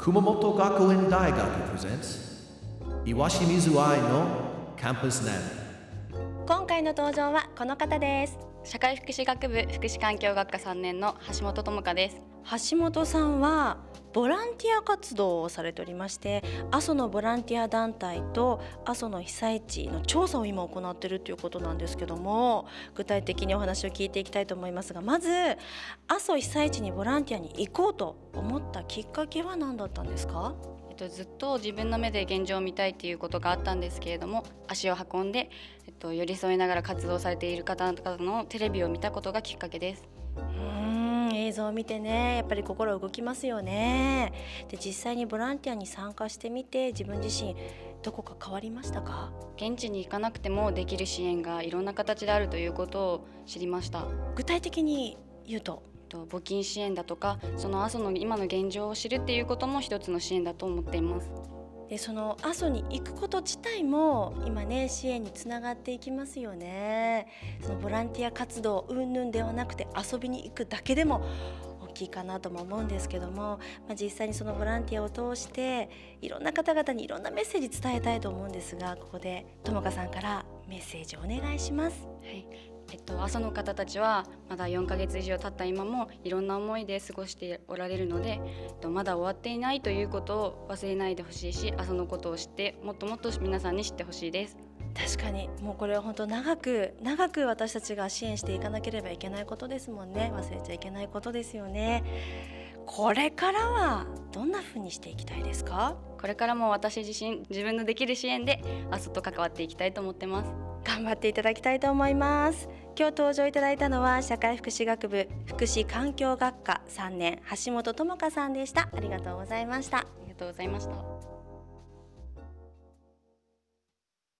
熊本学園大学 presents 岩清水愛の Campus Net。 今回の登場はこの方です。 社会福祉学部福祉環境学科3年の橋本智香です。 橋本さんはボランティア活動をされておりまして、阿蘇のボランティア団体と阿蘇の被災地の調査を今行っているということなんですけども、具体的にお話を聞いていきたいと思いますが、まず阿蘇被災地にボランティアに行こうと思ったきっかけは何だったんですか？ ずっと自分の目で現状を見たいっていうことがあったんですけれども、足を運んで、寄り添いながら活動されている方々のテレビを見たことがきっかけです。 映像を見てね、やっぱり心動きますよね。で、実際にボランティアに参加してみて、自分自身どこか変わりましたか？ 現地に行かなくてもできる支援がいろんな形であるということを知りました。 具体的に言うと募金支援だとか、その阿蘇の今の現状を知るっていうことも一つの支援だと思っています。 で、その阿蘇に行くこと自体も今ね、支援につながっていきますよね。そのボランティア活動云々ではなくて、遊びに行くだけでも大きいかなとも思うんですけども、実際にそのボランティアを通していろんな方々にいろんなメッセージ伝えたいと思うんですが、ここで智香さんからメッセージをお願いします。 はい、阿蘇の方たちはまだ4ヶ月以上経った今もいろんな思いで過ごしておられるので、まだ終わっていないということを忘れないでほしいし、阿蘇のことを知ってもっともっと皆さんに知ってほしいです。 確かに、もうこれは本当長く私たちが支援していかなければいけないことですもんね。忘れちゃいけないことですよね。これからはどんな風にしていきたいですか？ これからも私自身自分のできる支援で阿蘇と関わっていきたいと思ってます。 頑張っていただきたいと思います。今日登場いただいたのは社会福祉学部福祉環境学科3年橋本智香さんでした。ありがとうございました。 ありがとうございました。